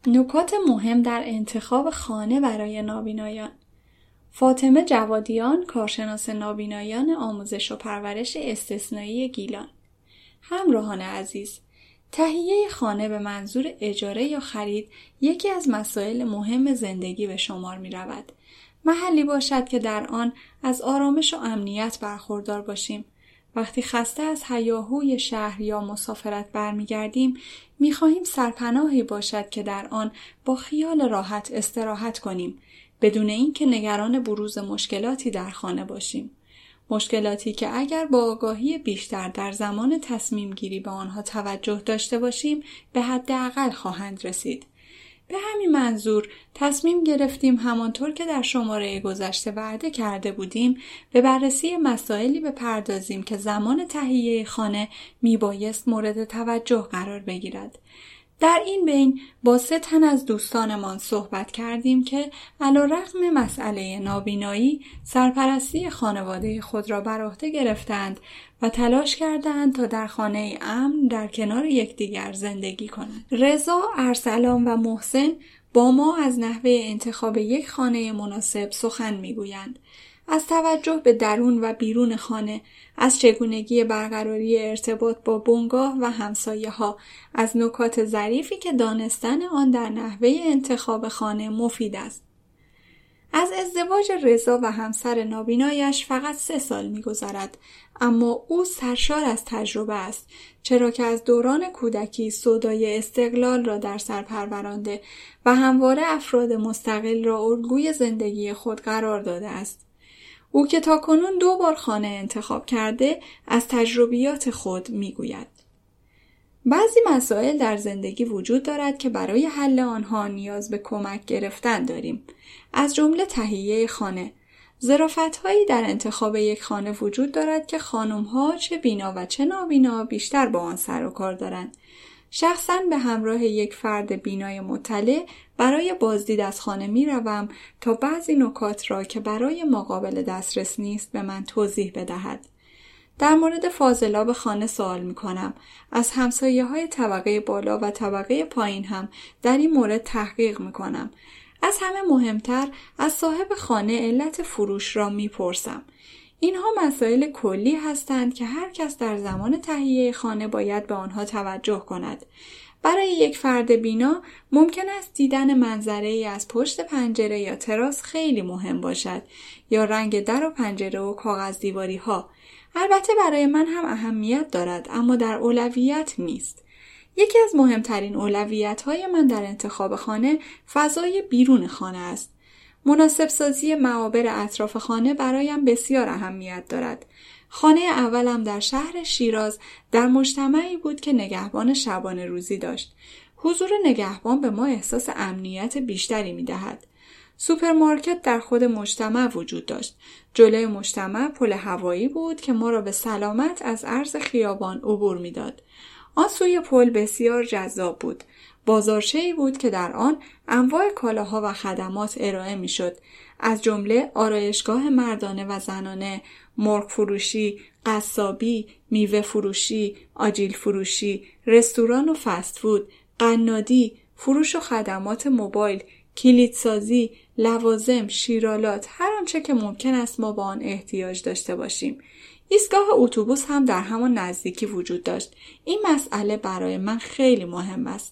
نکات مهم در انتخاب خانه برای نابینایان. فاطمه جوادیان، کارشناس نابینایان آموزش و پرورش استثنایی گیلان. همراهان عزیز، تهیه خانه به منظور اجاره یا خرید یکی از مسائل مهم زندگی به شمار می رود. محلی باشد که در آن از آرامش و امنیت برخوردار باشیم. وقتی خسته از هیاهوی شهر یا مسافرت برمیگردیم، می‌خواهیم سرپناهی باشد که در آن با خیال راحت استراحت کنیم، بدون اینکه نگران بروز مشکلاتی در خانه باشیم. مشکلاتی که اگر با آگاهی بیشتر در زمان تصمیم گیری به آنها توجه داشته باشیم، به حداقل خواهند رسید. به همین منظور تصمیم گرفتیم همانطور که در شماره گذشته وعده کرده بودیم به بررسی مسائلی بپردازیم که زمان تهیه خانه میبایست مورد توجه قرار بگیرد. در این بین با 3 تن از دوستانمان صحبت کردیم که علیرغم مسئله نابینایی سرپرستی خانواده خود را بر عهده گرفتند و تلاش کردند تا در خانه امن در کنار یکدیگر زندگی کنند. رضا، ارسلان و محسن با ما از نحوه انتخاب یک خانه مناسب سخن میگویند. از توجه به درون و بیرون خانه، از چگونگی برقراری ارتباط با بنگاه و همسایه ها، از نکات ظریفی که دانستن آن در نحوه انتخاب خانه مفید است. از ازدواج رضا و همسر نابینایش فقط 3 سال می‌گذرد، اما او سرشار از تجربه است، چرا که از دوران کودکی سودای استقلال را در سر پرورانده و همواره افراد مستقل را الگوی زندگی خود قرار داده است. او که تاکنون 2 بار خانه انتخاب کرده، از تجربیات خود میگوید. بعضی مسائل در زندگی وجود دارد که برای حل آنها نیاز به کمک گرفتن داریم. از جمله تهیه خانه. ظرافت‌هایی در انتخاب یک خانه وجود دارد که خانم‌ها چه بینا و چه نابینا بیشتر با آن سر و کار دارند. شخصاً به همراه یک فرد بینای مطلع برای بازدید از خانه می روم تا بعضی نکات را که برای ما قابل دسترس نیست به من توضیح بدهد. در مورد فاضلاب خانه سوال می کنم. از همسایه های طبقه بالا و طبقه پایین هم در این مورد تحقیق می کنم. از همه مهمتر از صاحب خانه علت فروش را می پرسم. اینها مسائل کلی هستند که هر کس در زمان تهیه خانه باید به آنها توجه کند. برای یک فرد بینا ممکن است دیدن منظره‌ای از پشت پنجره یا تراس خیلی مهم باشد، یا رنگ در و پنجره و کاغذ دیواری ها. البته برای من هم اهمیت دارد، اما در اولویت نیست. یکی از مهمترین اولویت‌های من در انتخاب خانه فضای بیرون خانه است. مناسب سازی معابر اطراف خانه برایم بسیار اهمیت دارد. خانه اولم در شهر شیراز در مجتمعی بود که نگهبان شبانه روزی داشت. حضور نگهبان به ما احساس امنیت بیشتری می‌دهد. سوپرمارکت در خود مجتمع وجود داشت. جلوی مجتمع پل هوایی بود که ما را به سلامت از عرض خیابان عبور می‌داد. آن سوی پل بسیار جذاب بود. بازارچه‌ای بود که در آن انواع کالاها و خدمات ارائه می‌شد، از جمله آرایشگاه مردانه و زنانه، مرغ فروشی، قصابی، میوه فروشی، آجیل فروشی، رستوران و فست فود، قنادی، فروش و خدمات موبایل، کلیدسازی، لوازم، شیرالات، هر آنچه که ممکن است ما با آن احتیاج داشته باشیم. ایستگاه اتوبوس هم در همان نزدیکی وجود داشت. این مسئله برای من خیلی مهم است.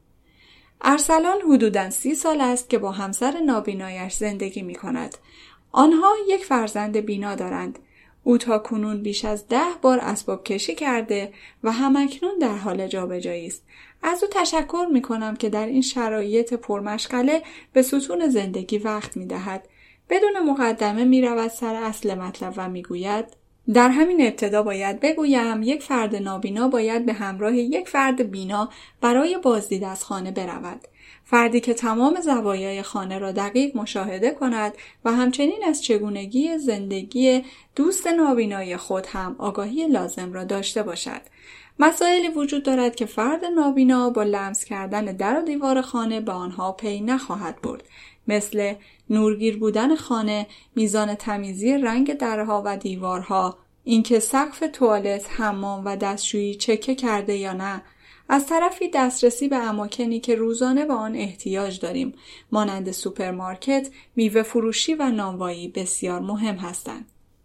ارسلان حدوداً 30 سال است که با همسر نابینایش زندگی می کند. آنها یک فرزند بینا دارند. او تاکنون بیش از 10 بار اسباب کشی کرده و همکنون در حال جابجایی است. از او تشکر می کنم که در این شرایط پرمشغله به ستون زندگی وقت می دهد. بدون مقدمه می رود سر اصل مطلب و می گوید: در همین ابتدا باید بگویم یک فرد نابینا باید به همراه یک فرد بینا برای بازدید از خانه برود. فردی که تمام زوایای خانه را دقیق مشاهده کند و همچنین از چگونگی زندگی دوست نابینای خود هم آگاهی لازم را داشته باشد. مسائلی وجود دارد که فرد نابینا با لمس کردن در و دیوار خانه به آنها پی نخواهد برد، مثل نورگیر بودن خانه، میزان تمیزی رنگ درها و دیوارها، اینکه سقف توالت، حمام و دستشویی چکه کرده یا نه. از طرفی دسترسی به اماکنی که روزانه به آن احتیاج داریم، مانند سوپرمارکت، میوه فروشی و نانوایی بسیار مهم هستند.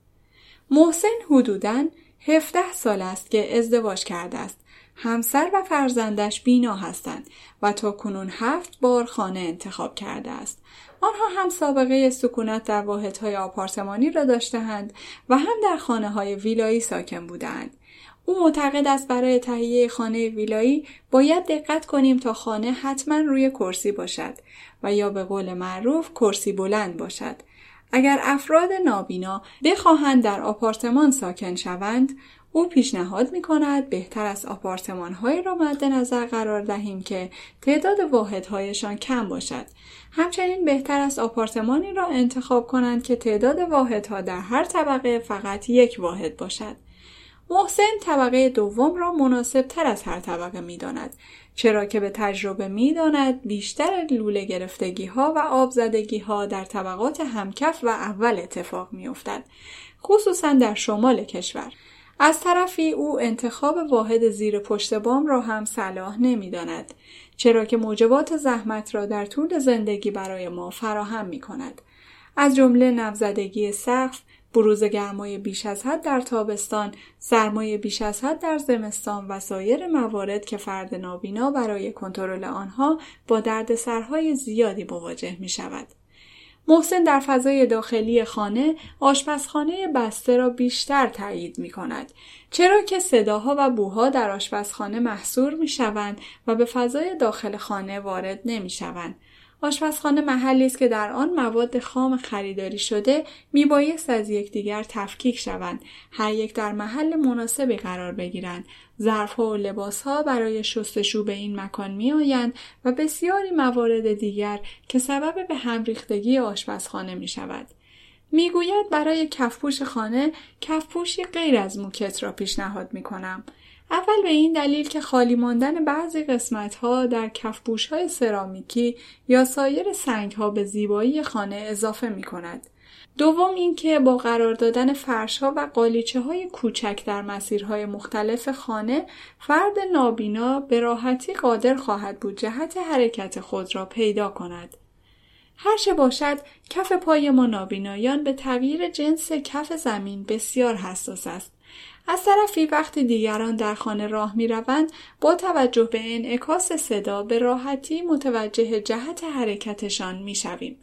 محسن حدوداً 17 سال است که ازدواج کرده است. همسر و فرزندش بینا هستند و تاکنون 7 بار خانه انتخاب کرده است. آنها هم سابقه سکونت در واحدهای آپارتمانی را داشته‌اند و هم در خانه‌های ویلایی ساکن بودند. او معتقد است برای تهیه خانه ویلایی باید دقت کنیم تا خانه حتما روی کرسی باشد و یا به قول معروف کرسی بلند باشد. اگر افراد نابینا بخواهند در آپارتمان ساکن شوند، او پیشنهاد می‌کند بهتر است آپارتمان‌هایی را مد نظر قرار دهیم که تعداد واحدهایشان کم باشد. همچنین بهتر است آپارتمانی را انتخاب کنند که تعداد واحدها در هر طبقه فقط یک واحد باشد. محسن طبقه دوم را مناسب تر از هر طبقه می‌داند، چرا که به تجربه می‌داند بیشتر لوله گرفتگی‌ها و آبزدگی‌ها در طبقات همکف و اول اتفاق می‌افتد، خصوصاً در شمال کشور. از طرفی او انتخاب واحد زیر پشت بام را هم صلاح نمی‌داند، چرا که موجبات زحمت را در طول زندگی برای ما فراهم می‌کند، از جمله نمزدگی سقف، بروز گرمای بیش از حد در تابستان، سرمای بیش از حد در زمستان و سایر موارد که فرد نابینا برای کنترل آنها با دردسرهای زیادی مواجه می‌شود. محسن در فضای داخلی خانه آشپزخانه بسته را بیشتر تأیید می‌کند، چرا که صداها و بوها در آشپزخانه محصور می‌شوند و به فضای داخل خانه وارد نمی‌شوند. آشپزخانه محلی است که در آن مواد خام خریداری شده میبایست از یکدیگر تفکیک شوند، هر یک در محل مناسبی قرار بگیرند. ظرف‌ها و لباس‌ها برای شستشو به این مکان میآیند و بسیاری موارد دیگر که سبب به هم ریختگی آشپزخانه میشود. میگوید برای کفپوش خانه کفپوشی غیر از موکت را پیشنهاد میکنم. اول به این دلیل که خالی ماندن بعضی قسمت‌ها در کفپوش‌های سرامیکی یا سایر سنگ‌ها به زیبایی خانه اضافه می‌کند. دوم اینکه با قرار دادن فرش‌ها و قالیچه‌های کوچک در مسیرهای مختلف خانه، فرد نابینا به راحتی قادر خواهد بود جهت حرکت خود را پیدا کند. هرچه باشد، کف پای ما نابینایان به تغییر جنس کف زمین بسیار حساس است. از طرفی وقتی دیگران در خانه راه می روند، با توجه به انعکاس صدا به راحتی متوجه جهت حرکتشان می شویم.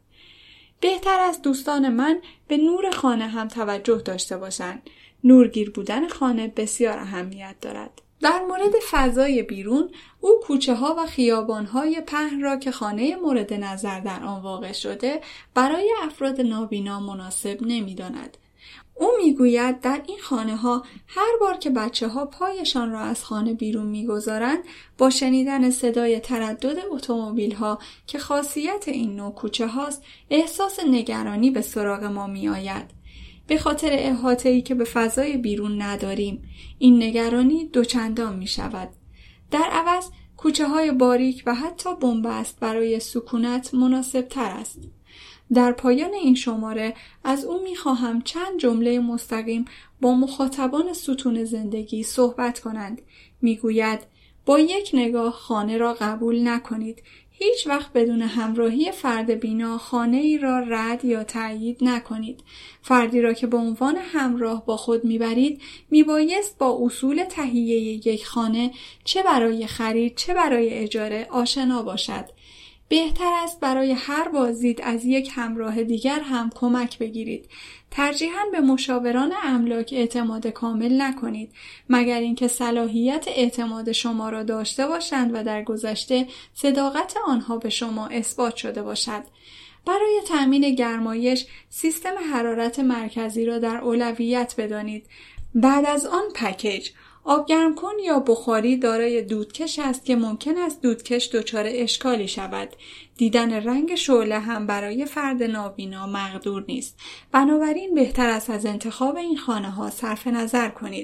بهتر است دوستان من به نور خانه هم توجه داشته باشند. نورگیر بودن خانه بسیار اهمیت دارد. در مورد فضای بیرون، او کوچه ها و خیابان های پهن را که خانه مورد نظر در آن واقع شده برای افراد نابینا مناسب نمی داند. او میگوید در این خانه ها هر بار که بچه ها پایشان را از خانه بیرون میگذارند، با شنیدن صدای تردد اتومبیل ها که خاصیت این نوع کوچه هاست، احساس نگرانی به سراغ ما می آید. به خاطر احاطه‌ای که به فضای بیرون نداریم، این نگرانی دوچندان می شود. در عوض کوچه های باریک و حتی بنبست برای سکونت مناسب تر است. در پایان این شماره از او می‌خواهم چند جمله مستقیم با مخاطبان ستون زندگی صحبت کنند. میگوید با یک نگاه خانه را قبول نکنید. هیچ وقت بدون همراهی فرد بینا خانه ای را رد یا تأیید نکنید. فردی را که به عنوان همراه با خود میبرید میبایست با اصول تهیه یک خانه چه برای خرید چه برای اجاره آشنا باشد. بهتر است برای هر بازدید از یک همراه دیگر هم کمک بگیرید. ترجیحاً به مشاوران املاک اعتماد کامل نکنید، مگر اینکه صلاحیت اعتماد شما را داشته باشند و در گذشته صداقت آنها به شما اثبات شده باشد. برای تأمین گرمایش، سیستم حرارت مرکزی را در اولویت بدانید. بعد از آن پکیج آب گرم کن یا بخاری دارای دودکش است که ممکن است دودکش دچار اشکالی شود. دیدن رنگ شعله هم برای فرد نابینا مقدور نیست. بنابراین بهتر است از انتخاب این خانه ها صرف نظر کنید.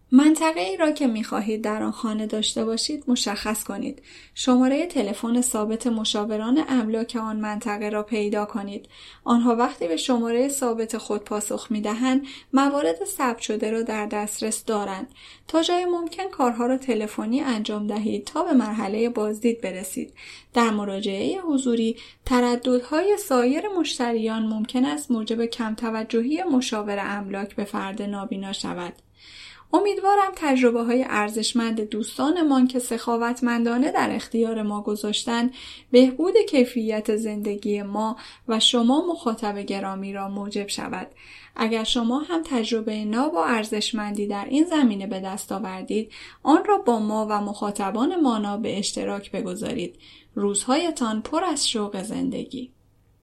منطقه ای را که می‌خواهید در آن خانه داشته باشید مشخص کنید. شماره تلفن ثابت مشاوران املاک آن منطقه را پیدا کنید. آنها وقتی به شماره ثابت خود پاسخ می‌دهند، موارد ثبت شده را در دسترس دارند. تا جای ممکن کارها را تلفنی انجام دهید تا به مرحله بازدید برسید. در مراجعه حضوری، ترددهای سایر مشتریان ممکن است موجب کم توجهی مشاور املاک به فرد نابینا شود. امیدوارم تجربه‌های ارزشمند دوستانمان که سخاوتمندانه در اختیار ما گذاشتند بهبود کیفیت زندگی ما و شما مخاطب گرامی را موجب شود. اگر شما هم تجربه ناب و ارزشمندی در این زمینه به دست آوردید، آن را با ما و مخاطبان مانا به اشتراک بگذارید. روزهایتان پر از شوق زندگی.